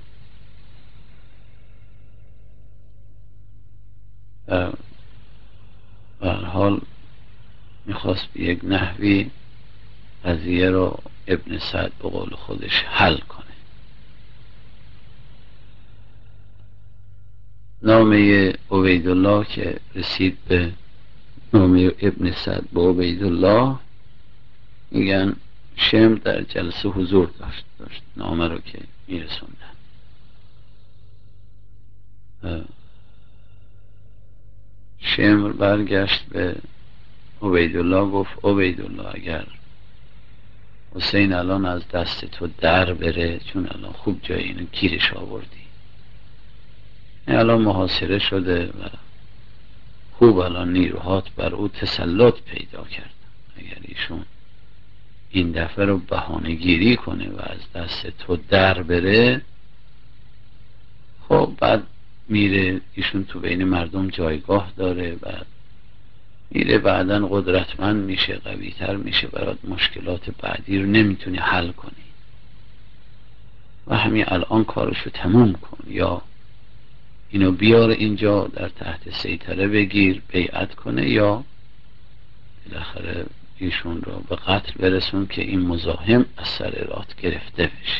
و به هر حال میخواست به یک نحوی قضیه رو ابن سعد به قول خودش حل کنه. نامه عبیدالله که رسید به نامه ابن سعد به عبیدالله، میگن شمر در جلسه حضور داشت نامه رو که میرسوندن. شمر برگشت به عبیدالله گفت عبیدالله اگر حسین الان از دست تو در بره، چون الان خوب جای اینو گیرش آوردی، این الان محاصره شده و خوب الان نیروهات بر او تسلط پیدا کرد، اگر ایشون این دفعه رو بهانه گیری کنه و از دست تو در بره، خب بعد میره ایشون تو بین مردم جایگاه داره، بعد میره بعدن قدرتمند میشه، قوی تر میشه، برات مشکلات بعدی رو نمیتونی حل کنی و همین الان کارشو تموم کن، یا اینو بیار اینجا در تحت سیطره بگیر بیعت کنه، یا بالاخره ایشون رو به قتل برسون که این مزاحم از سر رات گرفته بشه.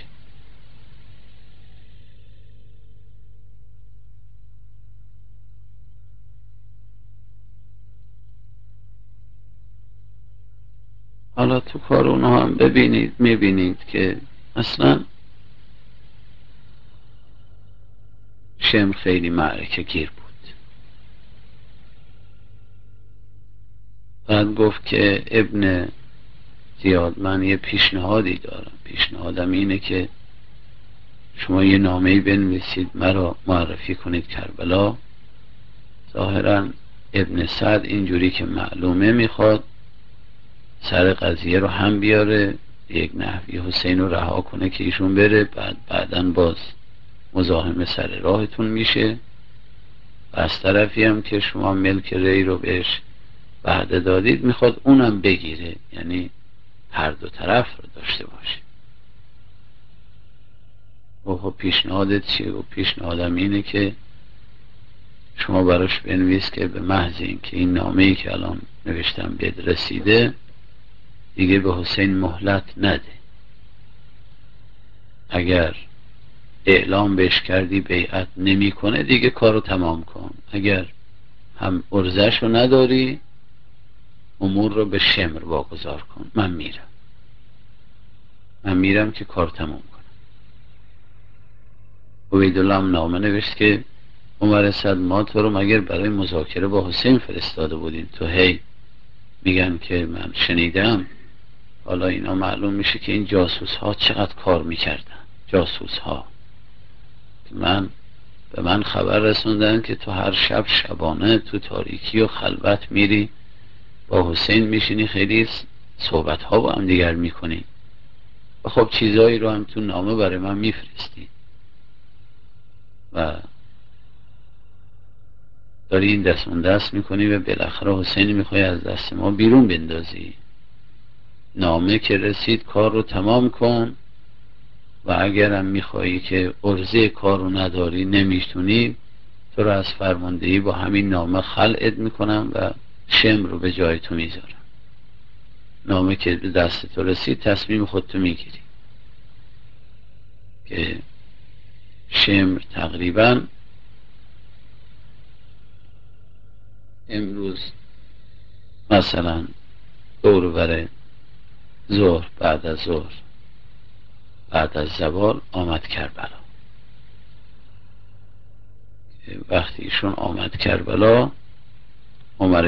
حالا تو کار اونها هم میبینید که اصلا شمر خیلی معرکه گیر بود. بعد گفت که ابن زیاد من یه پیشنهادی دارم، پیشنهادم اینه که شما یه نامه‌ای بنویسید مرا معرفی کنید کربلا. ظاهرا ابن سعد اینجوری که معلومه میخواد سر قضیه رو هم بیاره، یک نحوی حسین رو رها کنه که ایشون بره، بعدن باز مزاحم سر راهتون میشه، و از طرفی هم که شما ملک ری رو بهش وعده دادید میخواد اونم بگیره، یعنی هر دو طرف رو داشته باشه. و خب پیشنهادت چیه؟ و پیشنهادم اینه که شما براش بنویس که به محض این که این نامه‌ای که الان نوشتم بهت رسیده دیگه به حسین مهلت نده، اگر اعلام بهش کردی بیعت نمی کنه دیگه کارو تمام کن، اگر هم ارزش رو نداری امور رو به شمر واگذار کن، من میرم که کار تمام کنم. عبیدالله هم نامه نوشت که عمر صد ما تو رو مگر برای مذاکره با حسین فرستاده بودیم، تو هی میگن که من شنیدم. حالا اینا معلوم میشه که این جاسوس ها چقدر کار میکردن. جاسوس ها به من خبر رسوندن که تو هر شب شبانه تو تاریکی و خلوت میری با حسین میشینی، خیلی صحبت ها با هم دیگر میکنی و خب چیزایی رو هم تو نامه برای من میفرستی و داری این دستمون دست میکنی و بالاخره حسین میخوای از دست ما بیرون بندازی. نامه که رسید کار رو تمام کن و اگرم میخوایی که عرضه کار رو نداری نمیتونی، تو رو از فرماندهی با همین نامه خلعت میکنم و شمر رو به جای تو میذارم. نامه که به دست تو رسید تصمیم خودتو میگیری که شمر تقریبا امروز مثلا دور بر ظهر، بعد از ظهر، بعد از زوال آمد کربلا. وقتی ایشون آمد کربلا، عمر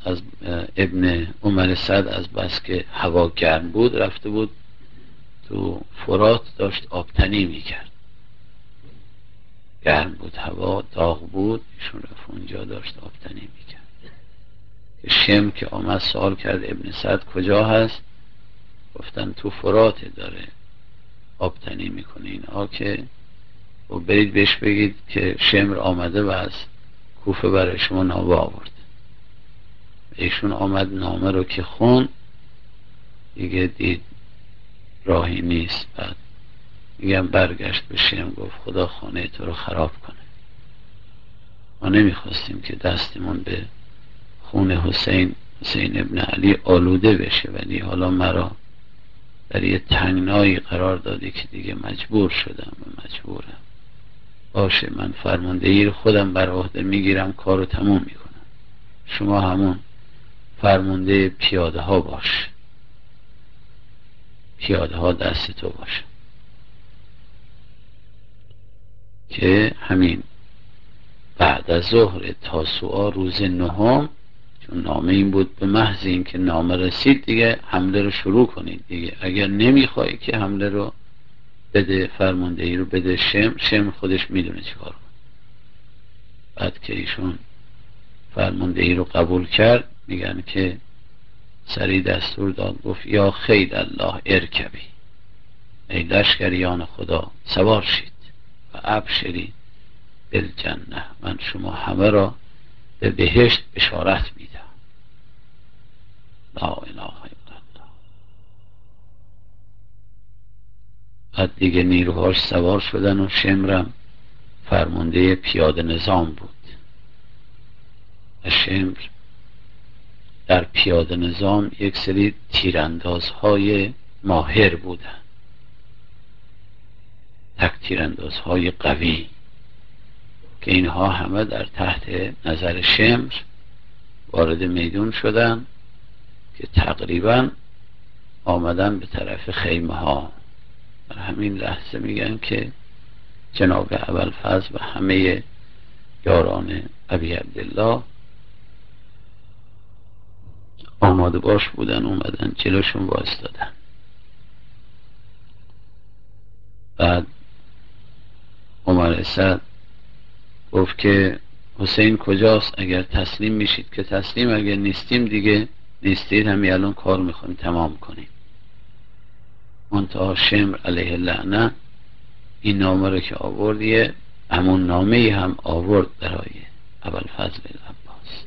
سعد از بس که هوا گرم بود رفته بود تو فرات، داشت آبتنی میکرد. گرم بود، هوا داغ بود، ایشون رفت اونجا داشت آبتنی میکرد. شم که آمد سوال کرد ابن سعد کجا هست؟ گفتن تو فرات داره آبتنی میکنه. اینا که و برید بهش بگید که شمر آمده و از کوفه برای شما نامه آورد. ایشون آمد نامه رو که خون، دیگه دید راهی نیست. بعد میگم برگشت به شمر گفت خدا خانه تو رو خراب کنه، ما نمیخواستیم که دستمون به خون حسین حسین ابن علی آلوده بشه، ولی حالا مرا در یه تنگنایی قرار داده که دیگه مجبور شدم و مجبورم. باشه، من فرماندهی رو خودم بر عهده میگیرم، کارو تموم میکنم. شما همون فرمانده پیاده ها باش، پیاده ها دست تو باشه. که همین بعد از ظهر تاسوعا روز نهم، چون نامه این بود به محض این که نامه رسید دیگه حمله رو شروع کنید دیگه. اگر نمیخوای که حمله رو بده، فرماندهی رو بده شم خودش میدونه چی کار کنه. بعد که ایشون فرماندهی رو قبول کرد، میگن که سریع دستور داد، گفت یا خیر الله ارکبی، ای لشکریان خدا سوار شید و ابشری بالجنه، من شما همه را به بهشت بشارت میدم. لا اله الا الله. بعد دیگه نیروهاش سوار شدن و شمرم فرمانده پیاده نظام بود و شمر در پیاده نظام یک سری تیراندازهای ماهر بودن، تک تیراندازهای قوی، که اینها همه در تحت نظر شمر وارد میدون شدن که تقریبا آمدن به طرف خیمه ها. در همین لحظه میگن که جناب ابوالفضل و همه یاران ابی عبدالله آماده باش بودن، اومدن جلوشون وایستادن. بعد عمر اسد گفت که حسین کجاست؟ اگر تسلیم میشید که تسلیم، اگر نیستیم دیگه نیستید، همین الان کار میخوایم تمام کنیم. منتها شمر علیه اللعنه این نامه رو که آوردیه، همون نامه ای هم آورد برای ابوالفضل العباس.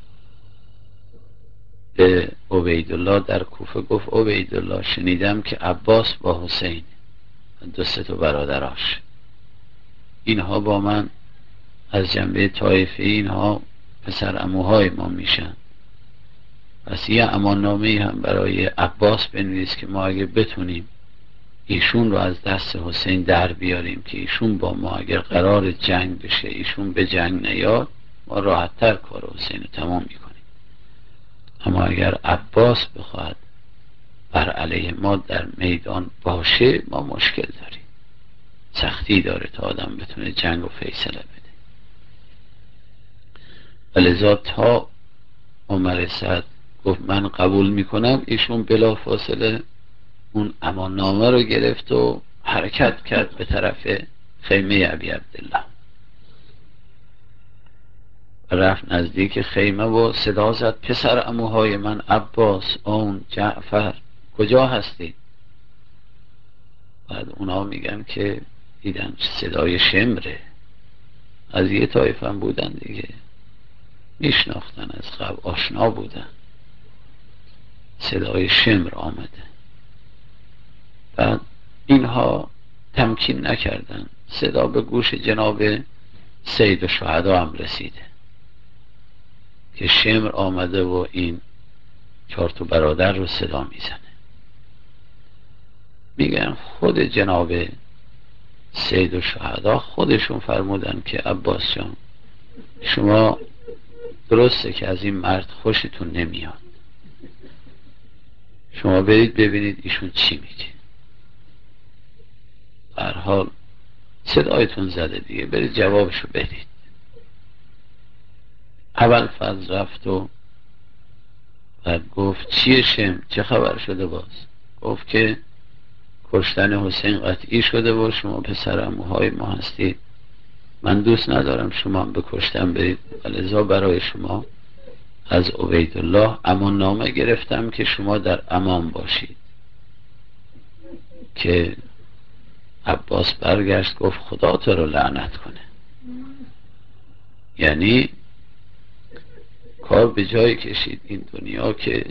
به عبیدالله در کوفه گفت عبیدالله شنیدم که عباس با حسین دو سه تا برادراش، اینها با من از جنبه طایفه، اینها پسر عموهای ما میشن، پس یه اماننامه هم برای عباس بنویس که ما اگه بتونیم ایشون رو از دست حسین در بیاریم، که ایشون با ما اگر قرار جنگ بشه ایشون به جنگ نیاد، ما راحت‌تر کار حسین رو تمام میکنیم. اما اگر عباس بخواد بر علیه ما در میدان باشه، ما مشکل داریم، سختی داره تا آدم بتونه جنگ رو فیصله بده. ولذا تا عمر سعد گفت من قبول میکنم، ایشون بلا فاصله اون اماننامه رو گرفت و حرکت کرد به طرف خیمه ابی عبدالله. رفت نزدیک خیمه و صدا زد پسر عموهای من، عباس، اون جعفر، کجا هستی؟ بعد اونا میگن که دیدن صدای شمره، از یه طایفه هم بودن دیگه، میشناختن، از قبل آشنا بودن، صدای شمر آمده. بعد اینها تمکین نکردن، صدا به گوش جناب سید الشهدا هم رسیده که شمر آمده و این 4 تا برادر رو صدا میزنه. میگن خود جناب سید الشهدا خودشون فرمودن که عباس جان، شما درسته که از این مرد خوشتون نمیاد، شما برید ببینید ایشون چی میگه، هر حال صدایتون زده دیگه، برید جوابشو بدید. اول فضل رفت و بعد گفت چیه شم، چه خبر شده باز؟ گفت که کشتن حسین قطعی شده و شما پسر عموهای ما هستید، من دوست ندارم شما هم به کشتن برید، ولذا برای شما از عبیدالله امان نامه گرفتم که شما در امان باشید. که عباس برگشت گفت خدا تو رو لعنت کنه، یعنی کار به جایی کشید این دنیا که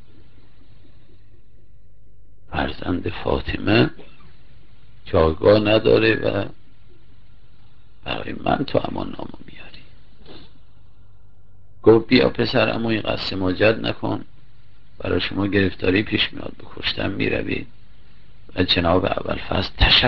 فرزند فاطمه جایگاه نداره و برای من تو امان نامه میاری. گفت بیا پسر، اما این قصد سماجت نکن، برای شما گرفتاری پیش میاد، به کشتن میروید. و جناب ابوالفضل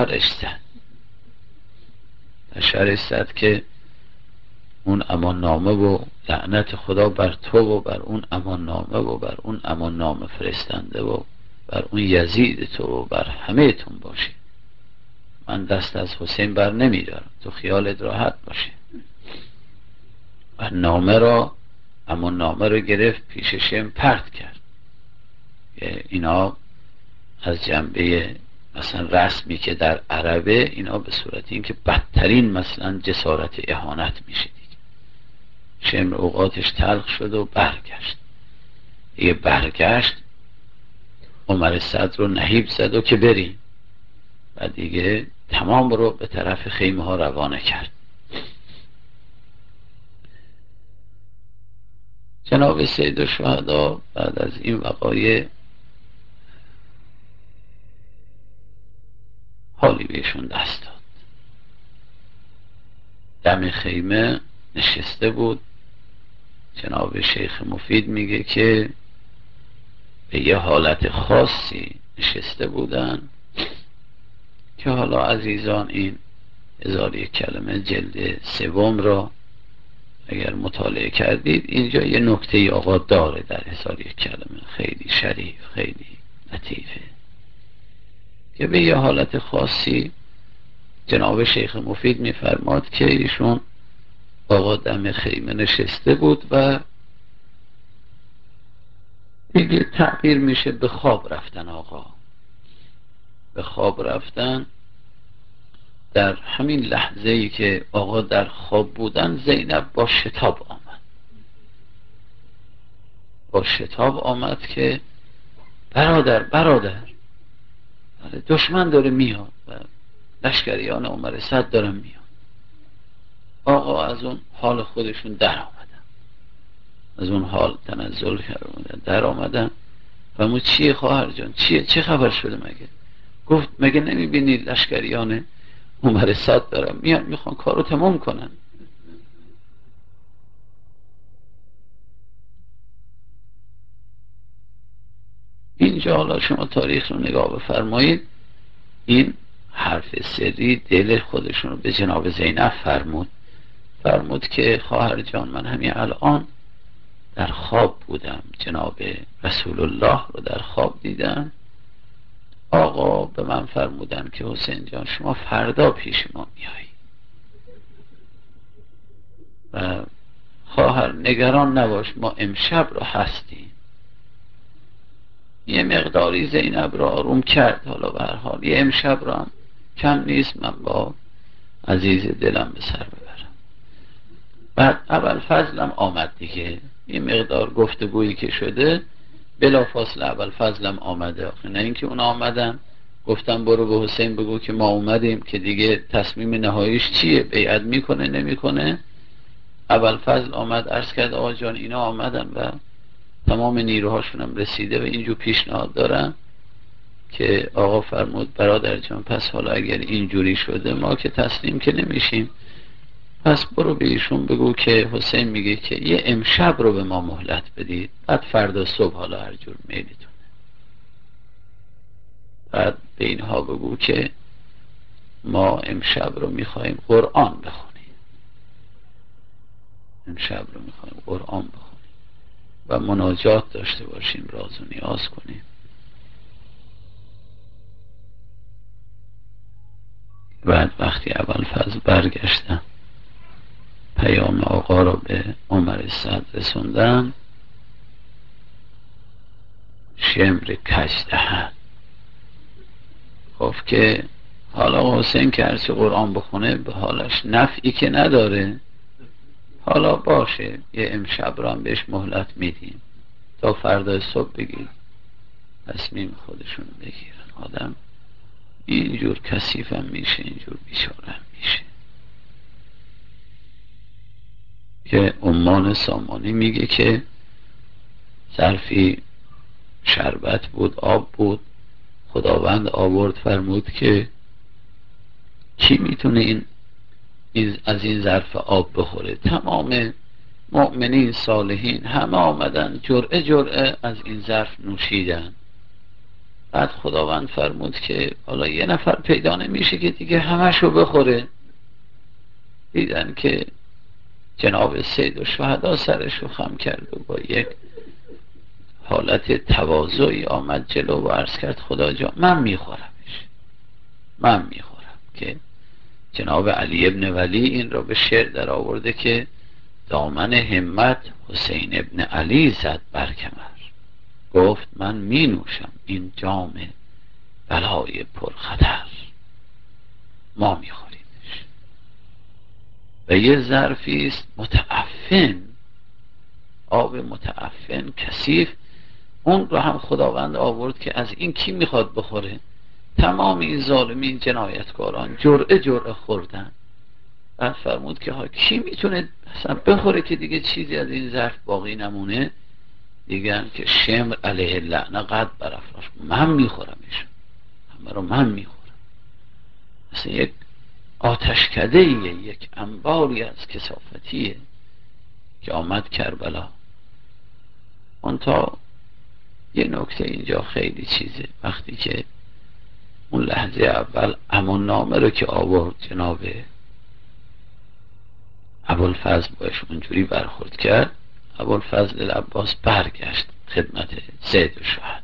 تشرش زد که اون امان نامه و لعنت خدا بر تو و بر اون امان نامه و بر اون امان نامه فرستنده و بر اون یزید تو و بر همه تون باشه. من دست از حسین بر نمیدارم، تو خیالت راحت باشه. و امان نامه رو گرفت پیش شم پرت کرد. اینا از جنبه مثلا رسمی که در عربه، اینا به صورت این که بدترین مثلا جسارت اهانت میشه دیگه. شمر اوقاتش تلخ شد و برگشت عمر صدر رو نهیب زد و که بریم، و دیگه تمام رو به طرف خیمه ها روانه کرد. جناب سید الشهدا بعد از این وقایع حالی بهشون دست داد. دم خیمه نشسته بود. جناب شیخ مفید میگه که به یه حالت خاصی نشسته بودن که حالا عزیزان این 1001 کلمه جلد 3 را اگر مطالعه کردید، اینجا یه نکته آقا داره در 1001 کلمه خیلی شریف، خیلی لطیفه، که به یه حالت خاصی جناب شیخ مفید میفرماد که ایشون آقا دم خیمه نشسته بود و دیگه تعبیر میشه به خواب رفتن. آقا به خواب رفتن. در همین لحظه ای که آقا در خواب بودن، زینب با شتاب آمد که برادر دشمن داره میاد و لشکریان عمر صدر دارن میاد. آقا از اون حال خودشون در آمدن، از اون حال تنزل کردن در آمدن. و ما چیه خواهر جان، چه خبر شده مگه؟ گفت مگه نمیبینی لشکریان عمر صدر دارن میان، میخوان کارو تمام کنن. اینجا حالا شما تاریخ رو نگاه بفرمایید، این حرف سری دل خودشون رو به جناب زینب فرمود که خواهر جان، من همین الان در خواب بودم، جناب رسول الله رو در خواب دیدم. آقا به من فرمودن که حسین جان شما فردا پیش ما میایی و خواهر نگران نباش، ما امشب رو هستیم. یه مقداری زینب رو آروم کرد. حالا به هر حال یه امشب رو هم کم نیست من با عزیز دلم به سر ببرم. بعد ابوالفضلم آمد دیگه، یه مقدار گفتگویی که شده بلا فاصله ابوالفضلم آمده. آخه نه اینکه اونا آمدن گفتم برو به حسین بگو که ما اومدیم، که دیگه تصمیم نهاییش چیه، بیعت میکنه نمیکنه. ابوالفضل آمد عرض کرد آقا جان اینا آمدن و تمام نیروهاشونم رسیده و اینجور پیشنهاد دارن که آقا فرمود برادر جان پس حالا اگر اینجوری شده ما که تسلیم که نمیشیم، پس برو به ایشون بگو که حسین میگه که یه امشب رو به ما مهلت بدید، بعد فردا صبح حالا هر جور میلیتون. بعد به اینها بگو که ما امشب رو میخواییم قرآن بخونیم، امشب رو میخواییم قرآن بخونیم و مناجات داشته باشیم، راز و نیاز کنیم. بعد وقتی ابوالفضل برگشتن پیام آقا رو به عمر صدر رسوندن، شمر کجدهن گفت که حالا حسین که هرچی قرآن بخونه به حالش نفعی که نداره، حالا باشه یه امشب رو هم بهش مهلت میدیم تا فردا صبح بگید تصمیم خودشون بگیرن. آدم اینجور کثیفم میشه، اینجور بیچارم میشه. که عمان سامانی میگه که ظرفی شربت بود، آب بود، خداوند آورد فرمود که کی میتونه این از این ظرف آب بخوره. تمام مؤمنین صالحین همه آمدن جرعه جرعه از این ظرف نوشیدن. بعد خداوند فرمود که حالا یه نفر پیدا نمیشه که دیگه همشو بخوره. دیدن که جناب سید الشهدا سرشو خم کرد و با یک حالت تواضعی آمد جلو و عرض کرد خدا جان من میخورمش، من میخورم. که جناب علی ابن ولی این را به شعر در آورده که دامن همت حسین ابن علی زد بر کمر، گفت من می نوشم این جام بلای پرخطر، ما می خوریمش. و یه ظرفی است متعفن، آب متعفن کثیف، اون رو هم خداوند آورد که از این کی میخواد بخوره؟ تمام این ظالمین جنایتکاران جرعه جرعه خوردن. بعد فرمود که ها کی میتونه اصلا بخوره که دیگه چیزی از این ظرف باقی نمونه؟ دیگن که شمر علیه اللعنه قد برافراش، من میخورمش، همه رو من میخورم. اصلا یک آتشکدهیه، یک انباری از کثافتیه که آمد کربلا. اون تا یه نکته اینجا خیلی چیزه، وقتی که اون لحظه اول امان نامه رو که آورد جناب ابوالفضل باش اونجوری برخورد کرد، ابوالفضل العباس برگشت خدمت سید الشهدا.